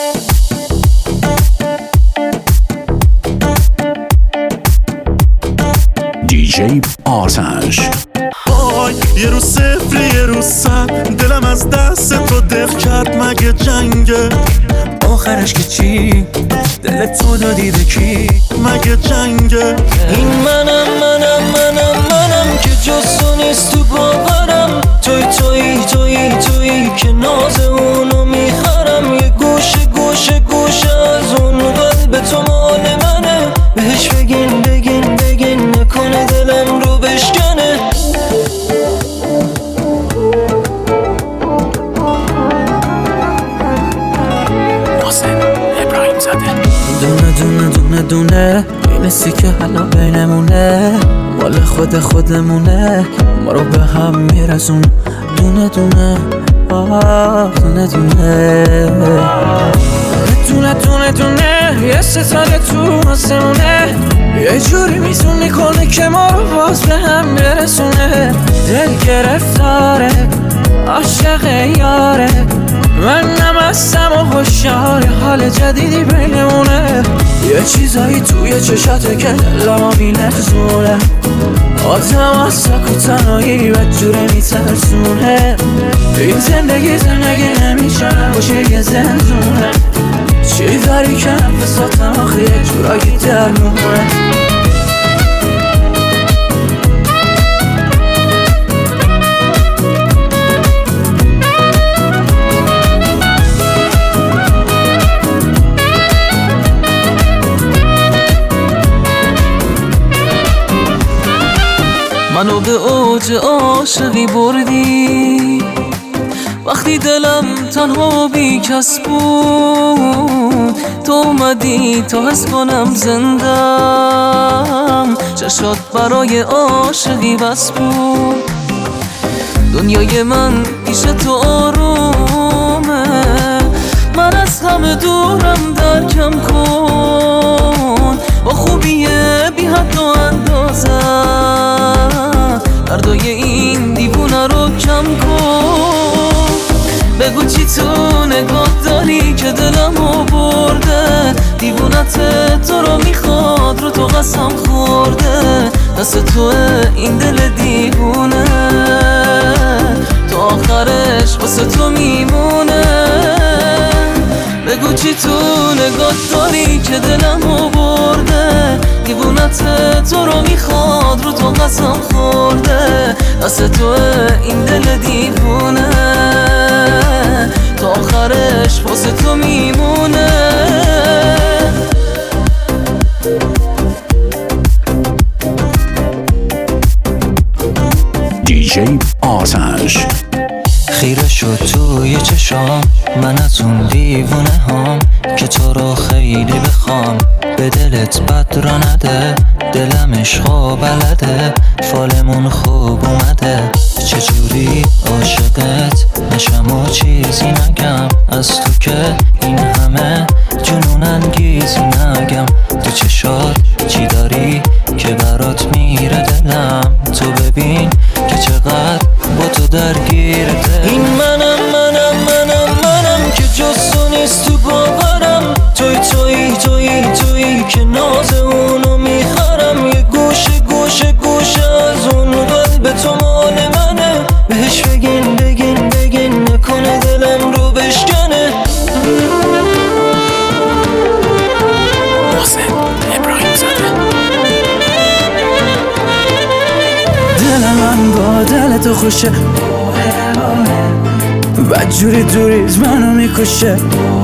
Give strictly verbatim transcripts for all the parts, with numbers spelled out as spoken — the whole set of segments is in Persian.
دیجی آتش. وای یه روز صفر یه روز صد، دلم از دست تو دق کرد مگه جنگه؟ آخرش که چی؟ دل تو دادی به کی؟ مگه جنگه؟ این منم منم منم منم که جز تو نیست تو باورم. توی توی توی توی که ناز اونو میخرم. یه گوشه گوشه گوشه از اون قلب تو مال منه. بهش بگین بگین بگین نکنه دلم رو بشکنه. دونه دونه دونه دونه اینسی که حالا بینمونه، مال خود خودمونه، ما رو به هم میرسون. دونه دونه آه دونه دونه دونه دونه دونه یه ستاره تو آسمونه، یه جوری میزونی کنه که ما رو باز به هم برسونه. دل گرفتاره عاشق یاره، من نمستم و خوشحال حال جدیدی بینمونه. یه چیزایی توی چشاته که دلمو میلرزونه، آدم از سک و تنهایی بدجوره میترسونه. این زندگی زندگی نمیشه باشه یه زندونه، چی داری که نفساتم آخه یه جورایی درمونه. منو به اوج عاشقی بردی، وقتی دلم تنها بی کس بود. تو اومدی تا حس کنم زندم، چشات برای عاشقی بس بود. دنیای من پیش تو آرومه، من از همه دورم درکم کن. با خوبیه بی حد و اندازه دردای این دیوونه رو کم کن. بگو چی تو نگاه داری که دلمو برده، دیوونت تو رو میخواد رو تو قسم خورده. دست توه این دل دیوونه، تو آخرش واسه تو میمونه. بگو چی تو نگاه داری که دلمو برده، دیوونت تو رو میخواد رو تو قسم خورده. دست توه این دل دیوونه، تا آخرش واسه تو میمونه. دیجی آتش. خیره شد توی چشام من از اون دیوونه هام، که تو رو خیلی بخوام. به دلت بد را نده، دلم عشقا بلده، فالمون خوب اومده. چجوری عاشقت نشم و چیزی نگم، از تو که این همه جنون انگیزی نگم. تو چشات چی داری که برات میره دلم، تو ببین که چقدر با تو درگیرته. این منم منم منم منم که جز تو نیست تو باورم. توی توی توی توی که ناز اونو میخرم. یه گوشه گوشه گوشه از اون قلب تو مال منه. بهش بگین بگین بگین نکنه دلم رو بشکنه. دل من با دل تو خوشه، بدجوری دوریز منو میکشه.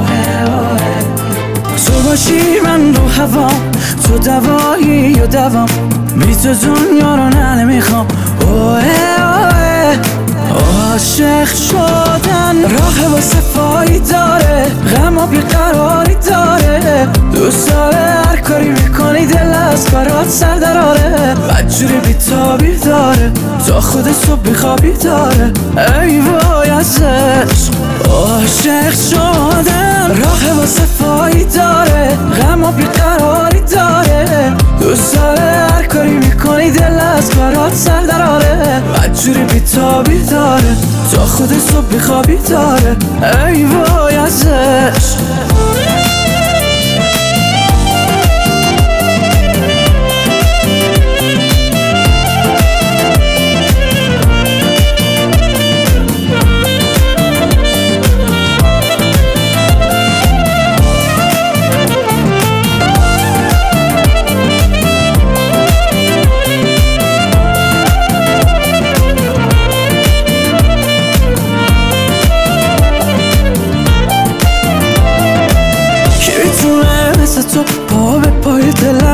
تو باشی من رو هوام، تو دوایی و دوام، بی تو دنیا رو نه نمیخوام. اوه اوه عاشق شدن راه با صفایی داره، غم و بیقراری داره. دوست داره هر کاری میکنی دل از برات سر دراره. بدجوری بیتابی داره، تا خود صبح بیخوابی داره. ای وای از عشق عاشق شدن راه با صفایی داره، غم و بیقراری داره. دوست داره هر کاری میکنی دل از برات سر دراره. بدجوری بیتابی داره، تا خود صبح بیخوابی داره. ای وای از عشق.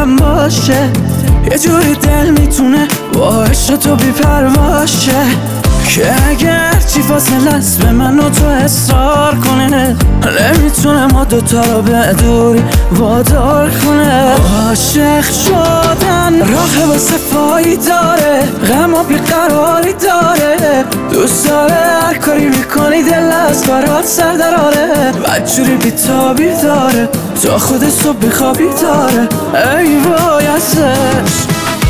دلم باشه، یه جوری دل میتونه با عشق تو بی پرواشه، که اگر چی فاصله است به من و تو اصرار کنه، نمیتونه ما دوتا رو به دوری وادار کنه. عاشق شدن راه واسه فایی داره، غم و بیقراری داره، دوست داره هر کاری میکنی دل از برات سر دراره، بدجوری بیتابی داره تا خود صبح بیخوابی داره. ای وای ازش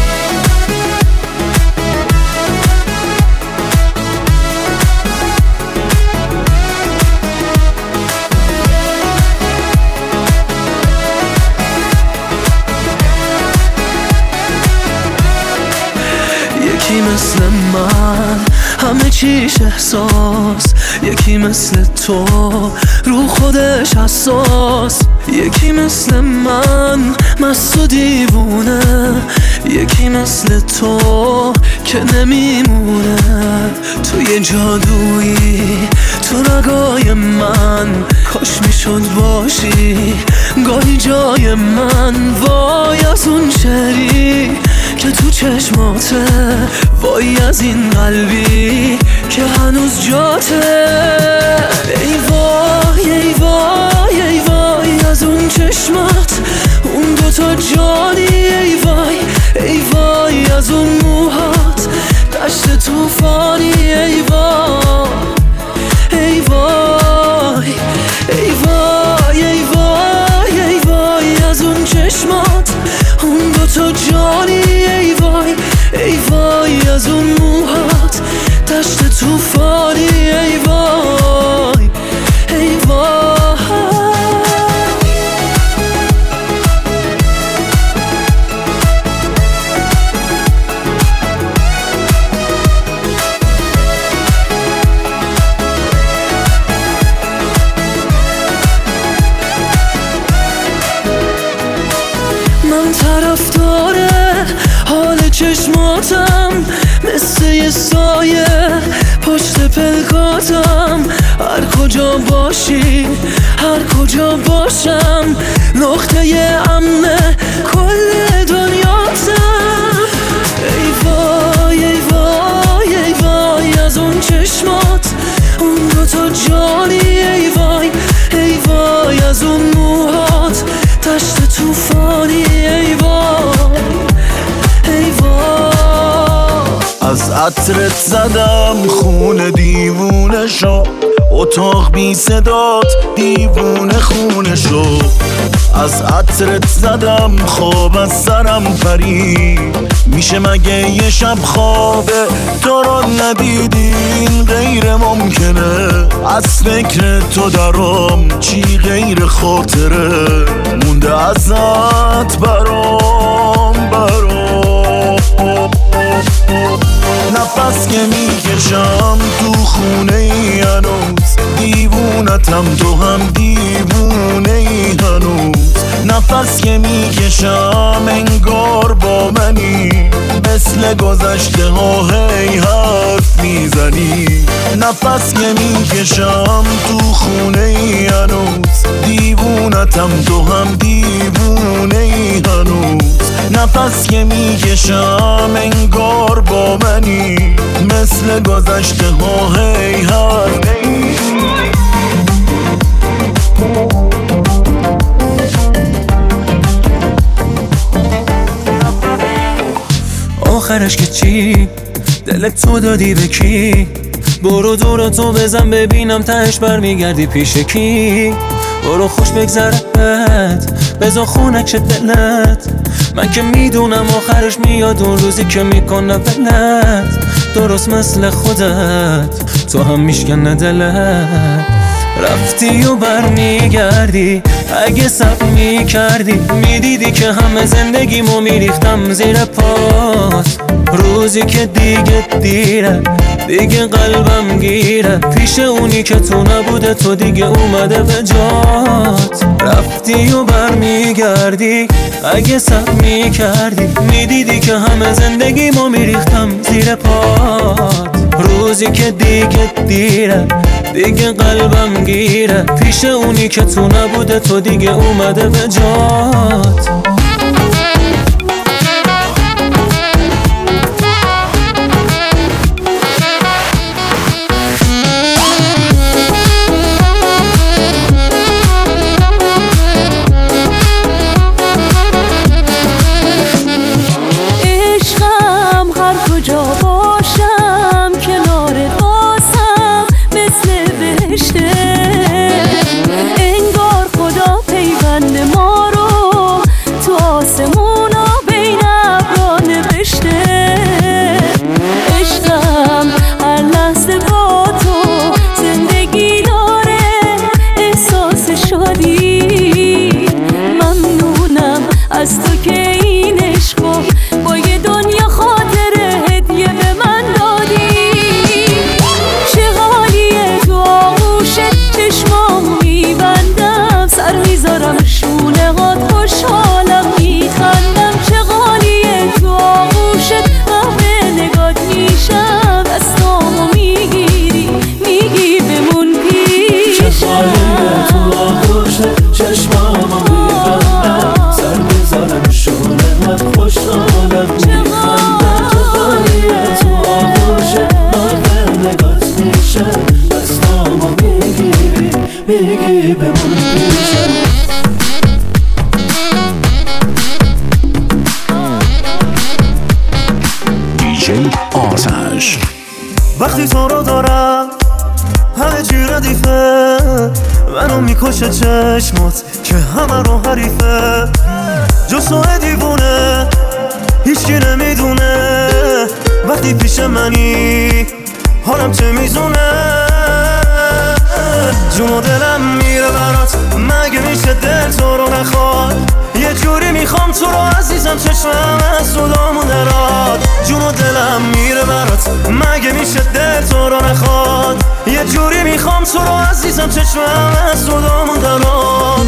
یکی مثل من همه چیش احساس، یکی مثل تو رو خودش حساس، یکی مثل من مست و دیوونه، یکی مثل تو که نمیمونه. تو یه جادویی تو رگای من، کاش میشد باشی گاهی جای من. وای از اون شعری که تو چشماته، وای از این قلبی که هنوز جاته. ای وای ای وای ای وای از اون چشمات، اون دوتا جانی. ای وای ای وای از اون موهات، دشت توفانی. ای وای ای وای ای وای ای وای ای وای از اون چشمات، اون دوتا جانی. ای وای ای وای از اون موهات، دشت توفانی. ای وای ای وای من طرفداره حال چشماتم، مثل یه سایه پشت پلکاتم. هر کجا باشی هر کجا باشم، نقطه امن کل دنیاتم. ای وای ای وای ای وای از اون چشمات، اون دوتا جانی. ای وای ای وای از اون موهات، دشت توفانی. ای وای ای وای از عطرت زدم خون دیوونه شو، اتاق بی صدات دیوونه خونه شو. از عطرت زدم خواب از سرم پری، میشه مگه یه شب خوابه تو رو ندیدین؟ غیر ممکنه از فکر تو درام، چی غیر خاطره مونده ازت برام برام. نفس که میکشم تو خونه ای هنوز، دیوونتم تو هم دیوونه ای هنوز. نفس که میکشم انگار با منی، مثل گذشته ها هی حرف میزنی. نفس که میکشم تو خونه ای هنوز، دیوونتم تو هم دیوونه ای هنوز. نفس که میکشم انگار با منی، مثل گذشته ها هی حرف. آخرش که چی؟ دلت تو دادی به کی؟ برو دور تو بزن ببینم تهش برمیگردی پیش کی؟ برو خوش بگذرت بزا خونک دلت، من که میدونم آخرش میاد اون روزی که میکنه بلت. درست مثل خودت تو هم میشکنه دلت، رفتی و برمیگردی. اگه صبر میکردی میدیدی که همه زندگیمو میریختم زیر پات. روزی که دیگه دیره دیگه قلبم گیره، پیش اونی که تو نبوده تو دیگه اومده به جات. رفتی و برمیگردی اگه صبر میکردی میدیدی که همه زندگیمو میریختم زیر پات. روزی که دیگه دیره دیگه قلبم گیره، پیش اونی که تو نبوده تو دیگه اومده به جات. میگی بمون پیشم. دیجی آتش. وقتی تو رو دارم همه چی ردیفه، منو میکشه چشمات که همه رو حریفه. جز تو دیوونه هیچکی نمیدونه، وقتی پیش منی حالم چه میزونه. جون و دلم میره برات، مگه میشه دل تو رو نخواد؟ یه جوری میخوام تو رو عزیزم، چشمم از صدامون دراد. جون و دلم میره برات، مگه میشه دل تو رو نخواد؟ یه جوری میخوام تو رو عزیزم، چشمم از صدامون دراد.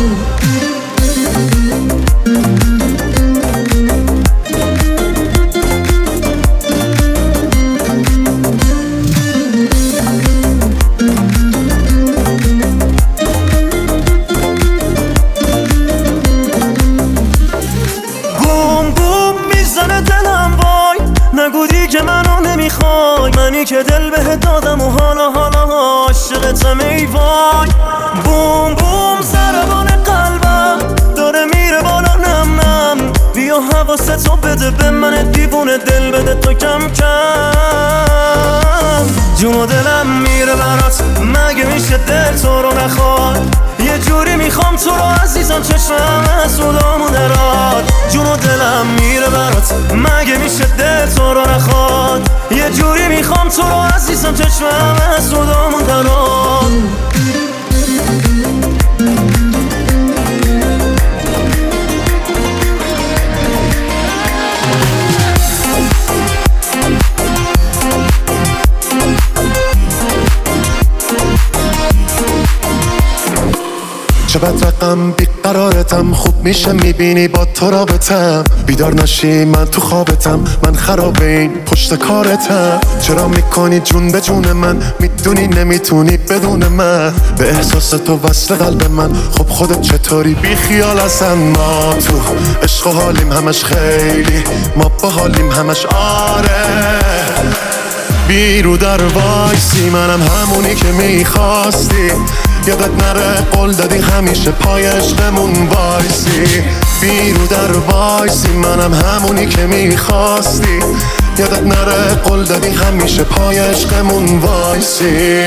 که منو نمیخوای، منی که دل بهت دادم و حالا حالا عاشقتم ای وای. بوم بوم ضربان قلبم داره میره بالا نم نم، بیا حواستو بده به من دیوونه، دل بده تو کم کم. جون و دلم میره برات، مگه میشه دل تو رو نخواد؟ یه جوری میخوام تو رو عزیزم، چشمم از صدامون دراد. جون و دلم میره برات، مگه میشه دل تو رو نخواد؟ یه جوری میخوام تو رو عزیزم، چشمم از صدامون دراد. چقدر رقم بیقرارتم، خوب میشه میبینی با تو رابطم. بیدار نشی من تو خوابتم، من خراب این پشت کارتم. چرا میکنی جون به جون من، میدونی نمیتونی بدون من. به احساس تو وصل قلب من، خب خودت چطوری بی خیال هستن. ما تو عشق و حالیم همش خیلی، ما با حالیم همش آره. بیرو در وایسی منم همونی که میخواستی، یادت نره قول دادی همیشه پای عشقمون وایسی. بیرو در وایسی منم همونی که میخواستی، یادت نره قول دادی همیشه پای عشقمون وایسی.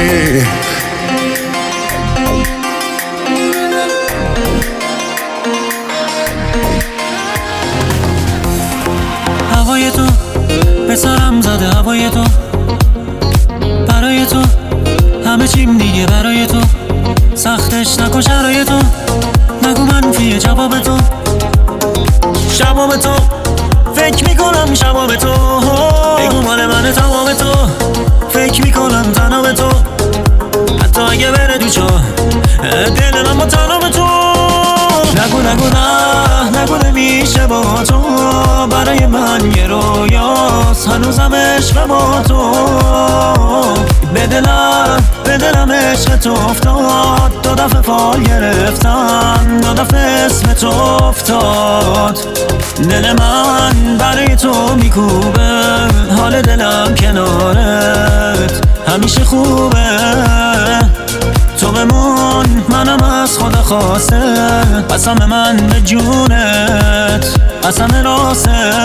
هوای تو به سرم زده، هوای تو برای تو همه چیم دیگه برای تو. سختش نکن شرای تو، نگو منفیه جواب تو. شباب تو فکر میکنم، شباب تو بگو مال من تمام تو. فکر میکنم تنها به تو، حتی اگه بره دو چا دل من با تنها به تو. نگو نگو نه نگو نمیشه با تو، برای من یه رویاست هنوزم عشق با تو. به دلم به دلم عشق تو افتاد، دو دفعه فال گرفتم، دو دفعه اسم تو افتاد. دل من برای تو میکوبه، حال دلم کنارت همیشه خوبه. تو بمون منم از خدا خواسته، قسم من به جونت قسم راسته.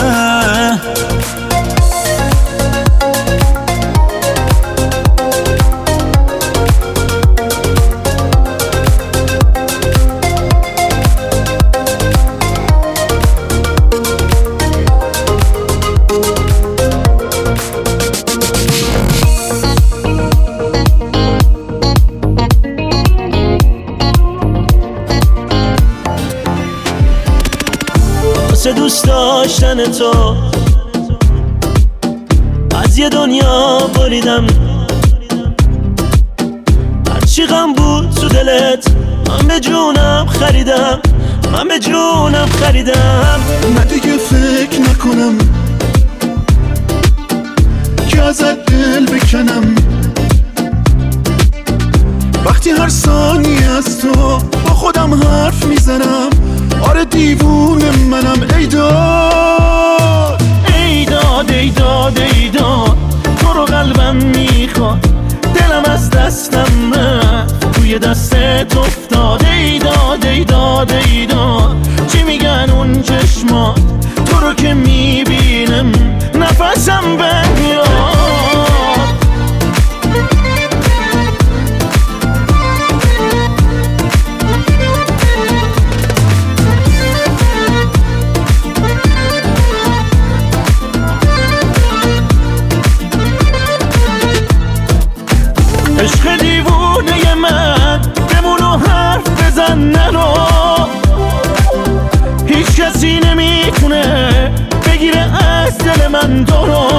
دوست داشتن تو از یه دنیا بریدم، هرچی غم بود تو دلت من به جونم خریدم، من به جونم خریدم. نه دیگه فکر نکنم که ازت دل بکنم، وقتی هر ثانیه از تو با خودم حرف میزنم. آره دیوونه منم، ای داد ای داد ای داد ای داد، تو رو قلبم میخواد، دلم از دستم نه توی دست دلت افتاده ای داده ای داده ای داد. چی میگن اون چشمات؟ تو رو که میبینم نفسم بهم میاد. عشق دیوونه من بمون و حرف بزن نرو. هیچ کسی نمیتونه بگیره از دل من دورو.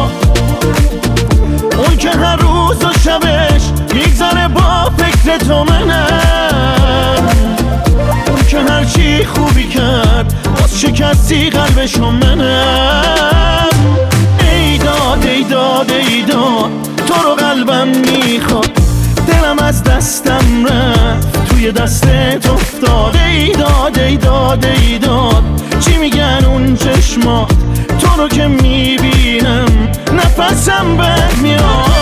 اون که هر روز و شبش میگذره با فکر تو منم. اون که هر چی خوبی کرد باز شکستی قلبشو منم. ای داد ای داد ای داد تو رو قلبم میخواد. دلم از دستم رفت توی دستت افتاد. ای داد ای داد ای داد چی میگن اون چشمات؟ تو رو که میبینم نفسم بهم میاد.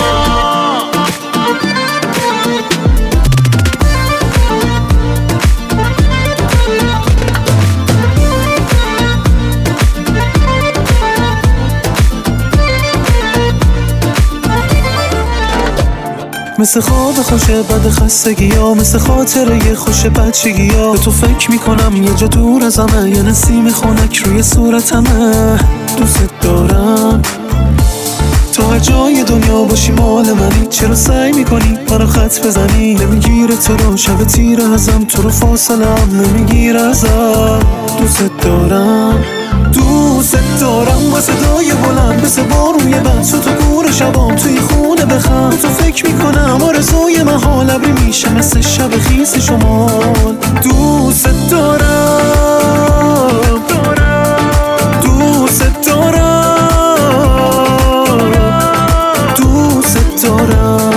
مثل خواب خوشه بد خستگی ها، مثل خاطره خوش بچگی ها. به تو فکر میکنم یه جا دور ازمه، یه نسیم خنک روی صورتمه. دوست دارم تا هر جای دنیا باشی مال منی. چرا سعی میکنی منو خط بزنی؟ نمیگیره تو رو شب تیر ازم، تو رو فاصله هم نمیگیره ازم. دوست دارم دوست دارم با صدای بلند مثل باروی بند. تو تو گور شبام توی خونه بخند. تو فکر میکنم آرزوی من حال ابری میشه مثل شب خیس شمال. دوست دارم دوست دارم دوست دارم.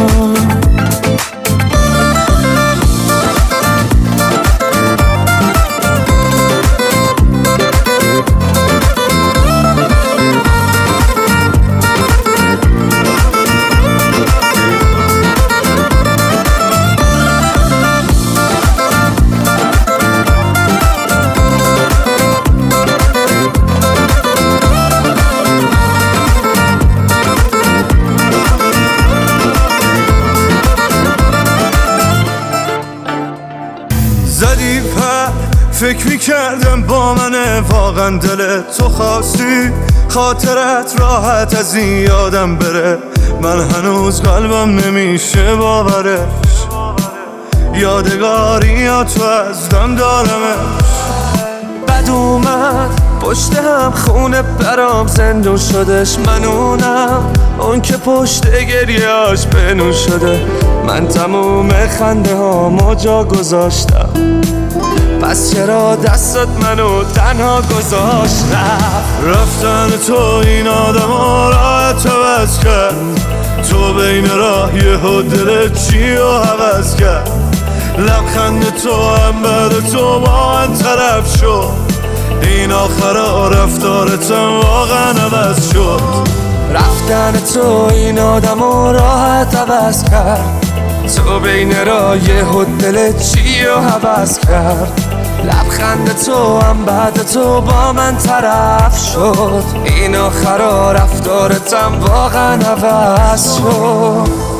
زدی پر فکر میکردم با منه واقعا دلت تو خواستی. خاطرت راحت از این یادم بره، من هنوز قلبم نمیشه باورش. یادگاری یا تو از دم دارمش. بد اومد پشت هم خونه برام زندون شدش. من اونم اون که پشت گریهاش بنون شده. من تموم خنده ها جا گذاشتم، پس چرا دستت منو تنها گذاشت؟ رفتن تو این آدم ها راحت عوض کرد. تو بین راه یهو دلت چی رو عوض کرد؟ لبخند تو هم بعد تو با من طرف شد. این آخرا رفتارتم واقعا عوض شد. رفتن تو این آدم ها راحت عوض کرد. تو بین راه یهو دلت چی رو عوض کرد؟ لبخند تو هم بعد تو با من طرف شد. این آخرا رفتارتم واقعا عوض شد.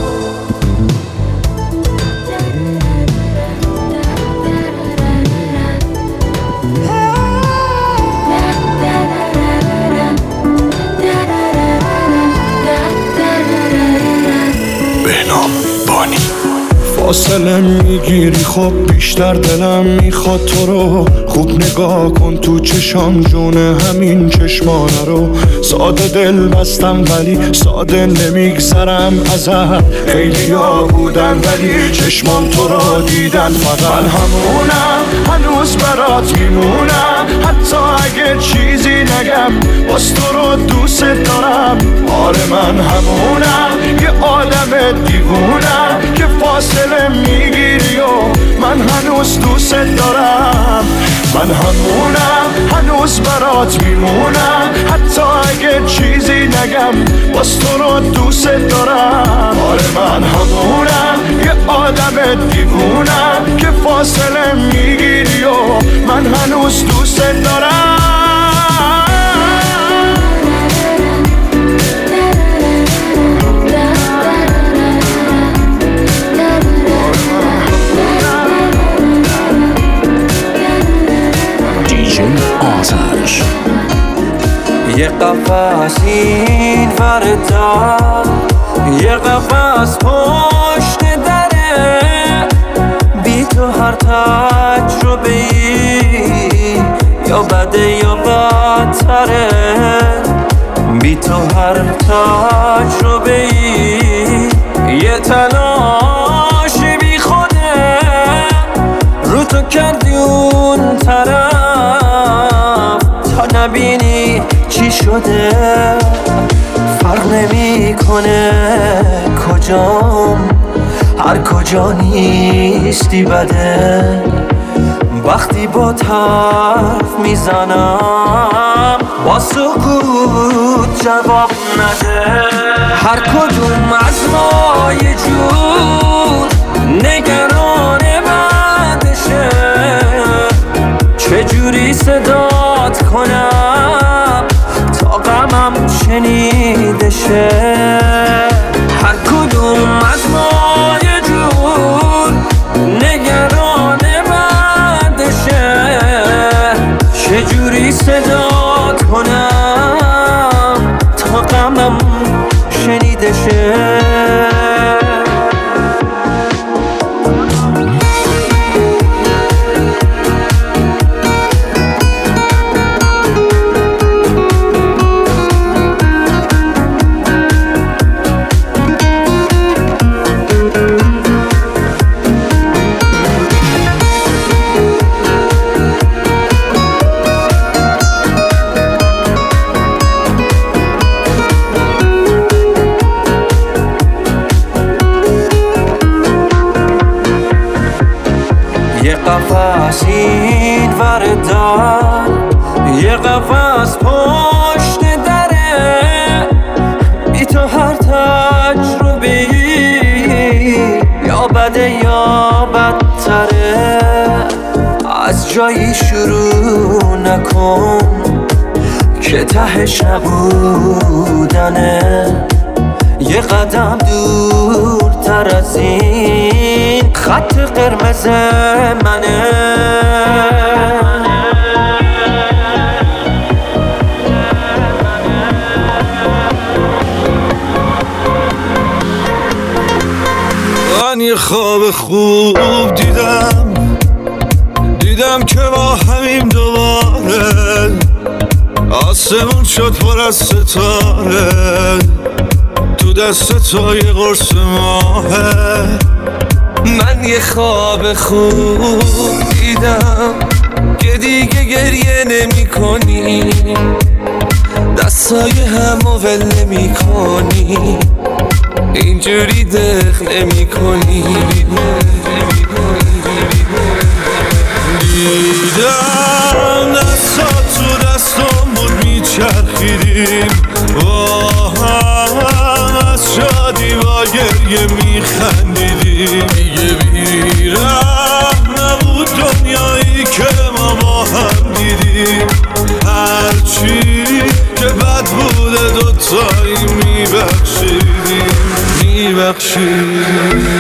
فاصله میگیری خب بیشتر دلم میخواد تو رو. خوب نگاه کن تو چشام جون همین چشمانه رو. ساده دل بستم ولی ساده نمیگذرم ازت. خیلی ها بودن ولی چشمان تو رو دیدن فقط. من همونم هنوز برات میمونم، حتی اگه چیزی نگم باز تو رو دوست دارم. آره من همونم یه آدم دیوونم که فاصله میگیری و من هنوز دوست دارم. من همونم هنوز برات میمونم، حتی اگه چیزی نگم باز تو رو دوست دارم. آره من همونم یه آدم دیوونم که فاصله میگیری و من هنوز دوست دارم. آتش یه قفس این وردا، یه قفس پشت دره، بی تو هر تجربه‌ای یا بده یا بدتره، بی تو هر تجربه‌ای یه تلاش بی خوده، رو تو کردی اون طرف تا نبینی چی شده. فرق نمیکنه کجام، هر کجا نیستی بده. وقتی با حرف میزنم با سکوت جواب نده. هر کدوم از ما یه جور نگران بعدشه، چجوری صدات کنم تا غمم شنیده شه. هر کدوم از ما یه جور نگران بعدشه، چجوری صدات کنم تا غمم شنیده شه. یه قفس این وردار، یه قفس پشت دره، بی تو هر تجربه‌ای یا بده یا بدتره. از جایی شروع نکن که تهش نبودنه، یه قدم دورتر از این خط قرمز منه. من یه خواب خوب دیدم، دیدم که با همیم دوباره آسمون شد پر از ستاره، تو دست تو یه قرص ماهه. من یه خواب خوب دیدم که دیگه گریه نمی کنی، دستای همو ول نمی کنی، اینجوری دق نمی کنی. دیدم دستا تو دستم بود میچرخیدیم با هم، از شادی با گریه میخندیدیم. دیگه بیرم نبود دنیایی که ما با هم دیدیم، هرچی که بد بوده دوتایی میبخشیدیم میبخشیدیم.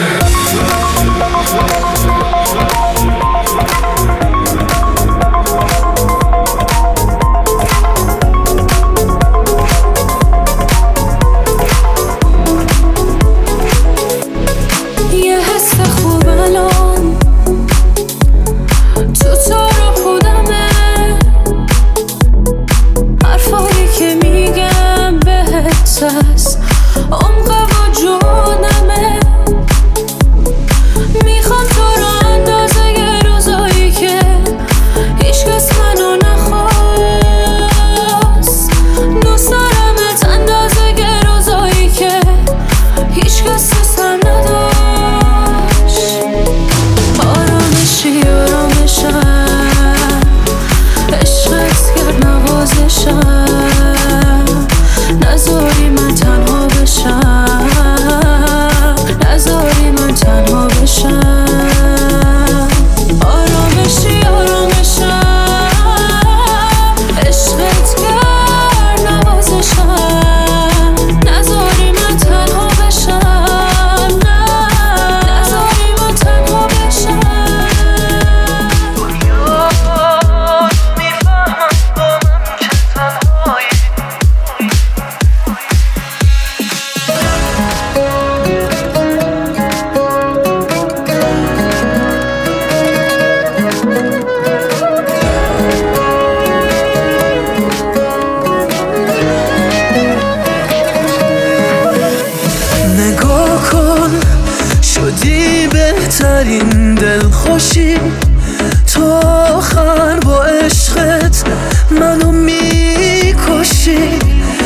بهترین دل خوشی، تو آخر با عشقت منو میکشی.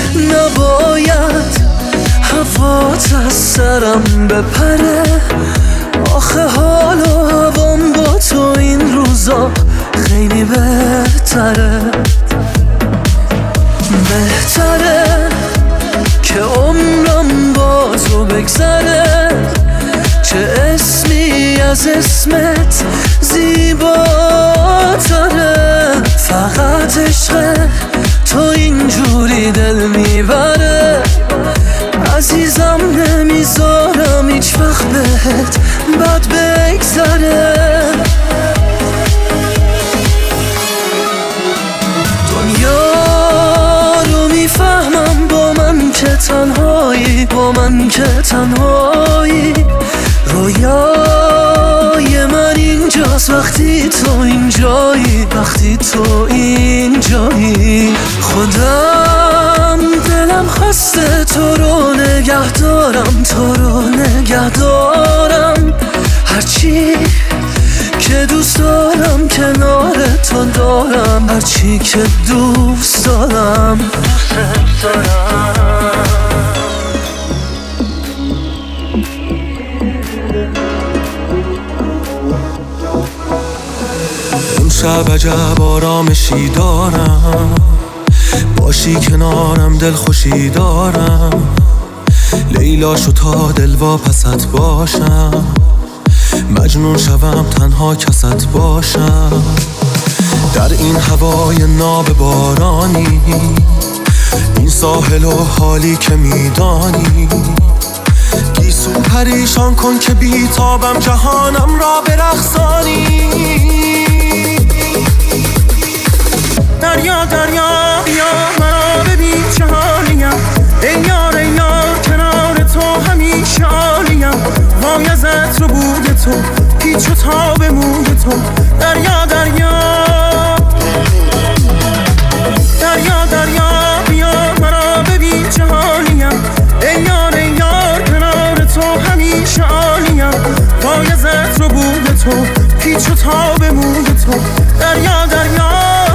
نباید هوات از سرم بپره، آخه حال و هوام با تو این روزا خیلی بهتره. بهتره که عمرم با تو بگذره، چه اسمی از اسمت زیباتره. فقط عشق تو اینجوری دل میبره، عزیزم نمیذارم هیچ وقت بهت بد بگذره. دنیا رو میفهمم با من که تنهایی، با من که تنهایی. رویای من اینجاست وقتی تو اینجایی، وقتی تو اینجایی. خودم دلم خواسته تو رو نگه دارم، تو رو نگه دارم. هرچی که دوست دارم کنار تو دارم، هرچی که دوست دارم دوست دارم. شب عجب آرامشی دارم، باشی کنارم دل خوشی دارم. لیلا شو تا دل واپست باشم، مجنون شوم تنها کست باشم. در این هوای ناب بارانی، این ساحل و حالی که میدانی. گیسو پریشان کن که بیتابم جهانم را برقصانی. دریا دریا بیا مرا ببین چه حالیم، ای یار ای یار کنار تو همیشه عالیم. وای ازت رو بود تو پیچ و تاب موی تو. دریا دریا دریا دریا بیا مرا ببین چه حالیم، ای یار ای یار کنار تو همیشه عالیم. وای ازت رو بود تو پیچ و تاب موی تو. دریا دریا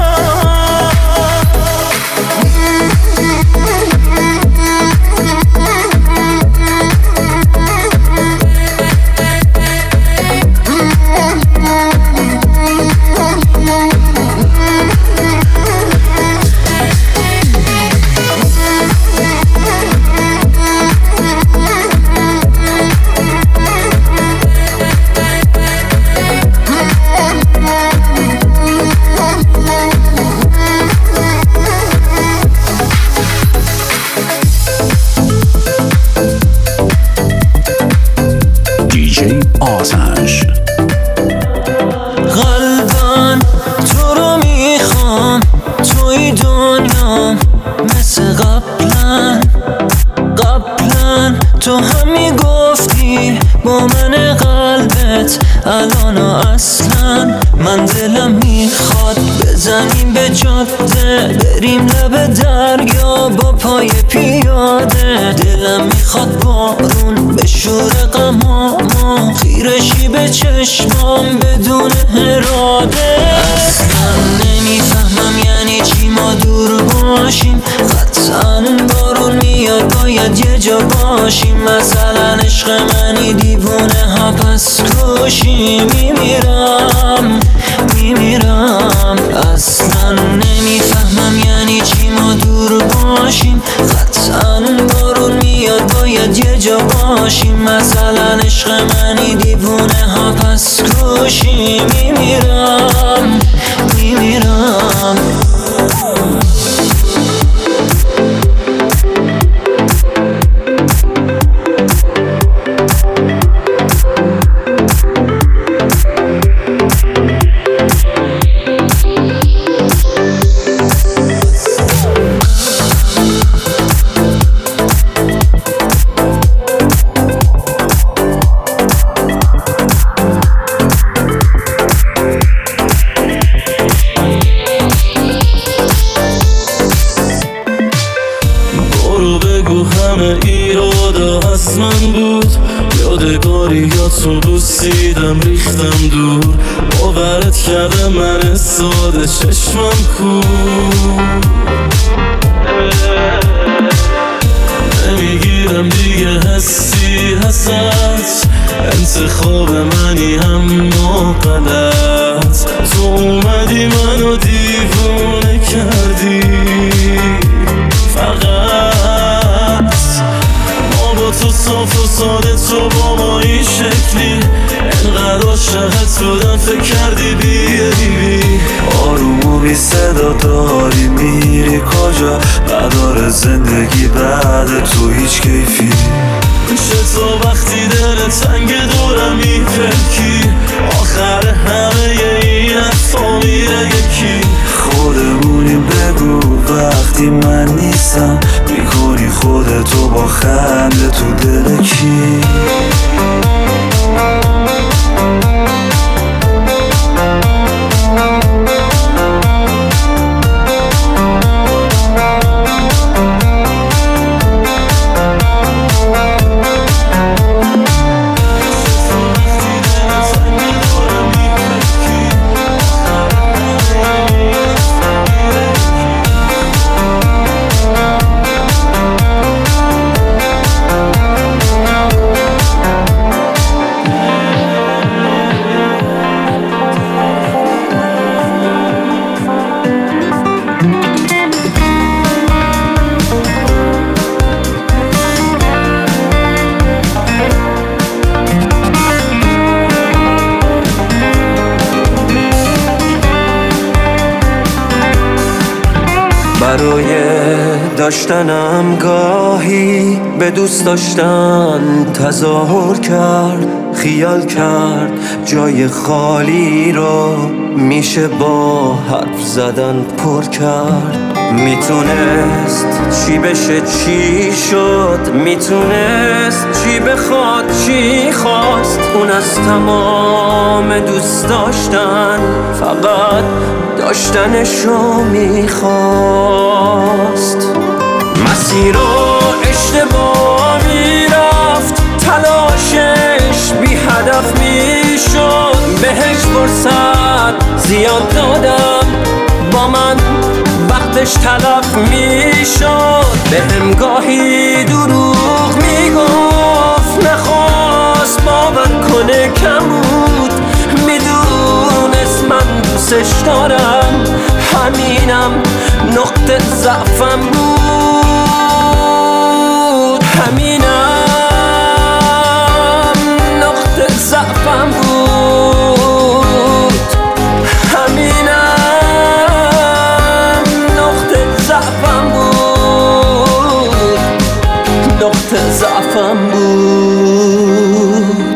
آتش. قلبم تو رو میخوام، توی دنیام مثل قبلا. قبلا تو هم میگفتی با من قلبت، الان اصلا من دلم میخواد بزنیم به جاده، بریم لب دریا با پای پیاده. دلم میخواد بارون به شور غمامو، خیرشی به چشمام بدون اراده. اصلا نمیفهمم یعنی چی ما دور باشیم، قطعا بارون میاد باید یه جا باشیم. مثلا عشق منی دیوونه ها پس کشی. میمیرم میمیرم اصلا نمیفهمم یعنی چی ما دور باشیم، قطعا بارون میاد باید یه جا باشیم. مثلا عشق منی دیوونه ها پس کشی. میمیرم میمیرم ریختم دور، باورت کردم من ساده چشمم کور. نمیگیرم دیگه حسی هست، انتخاب منی هم غلط. تو اومدی منو دیوونه کردی، فقط ما با تو صاف و ساده، تو با ما این شکلی. انقدر عاشقت بودم فکر کردی بیاری، آروم و بی صدا داری میری کجا؟ قدار زندگی بعد تو هیچ کیفی. چطور وقتی دل تنگ دورم میپلکی، آخر همه این حرفا میره یکی. خودمونیم بگو وقتی من نیستم، میکنی خودتو با خنده تو دل کی؟ برای داشتنم گاهی به دوست داشتن تظاهر کرد، خیال کرد جای خالی رو میشه با حرف زدن پر کرد. میتونست چی بشه چی شد، میتونست چی بخواد چی خواست. اون از تمام دوست داشتن فقط داشتنشو میخواست. مسیر رو اشتباه میرفت، تلاشش بی هدف میشد. بهش فرصت زیاد دادم، با من وقتش تلف میشد. بهم گاهی دروغ میگفت، نخواست باور کنه کم بود. میدونست من دوستش دارم، همینم نقطه ضعفم بود. همینم نقطه ضعفم بود. همینم نقطه ضعفم بود. نقطه ضعفم بود.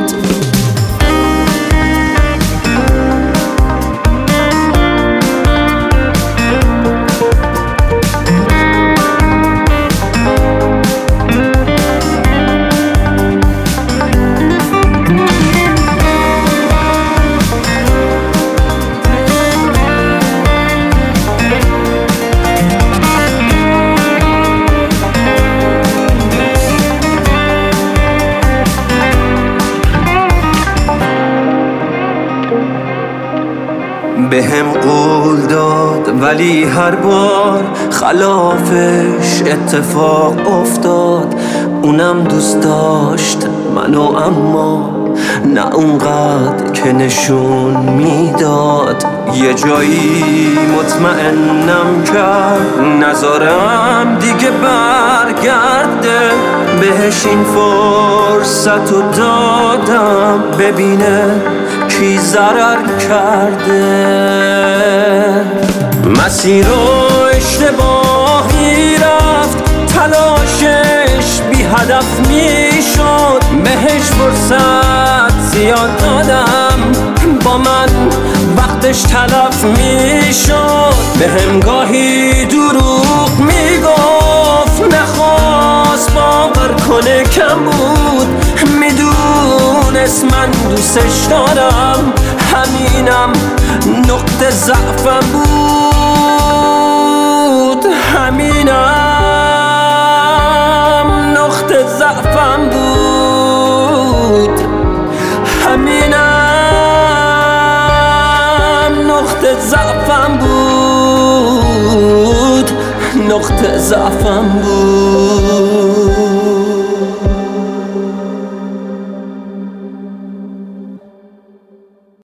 بهم قول داد ولی هر بار خلافش اتفاق افتاد. اونم دوست داشت منو، اما نه اونقدر که نشون میداد. یه جایی مطمئنم کرد نذارم دیگه برگرده. بهش این فرصت رو دادم ببینه کی ضرر کرده. مسیر رو اشتباهی رفت، تلاشش بی هدف میشد. بهش فرصت زیاد دادم، با من وقتش تلف میشد. بهم گاهی دروغ میگفت، نخواست باور کنه کم بود. میدونست من دوستش دارم، همینم نقطه ضعفم بود. همینم نقطه ضعفم بود. همینم نقطه ضعفم بود، نقطه ضعفم بود.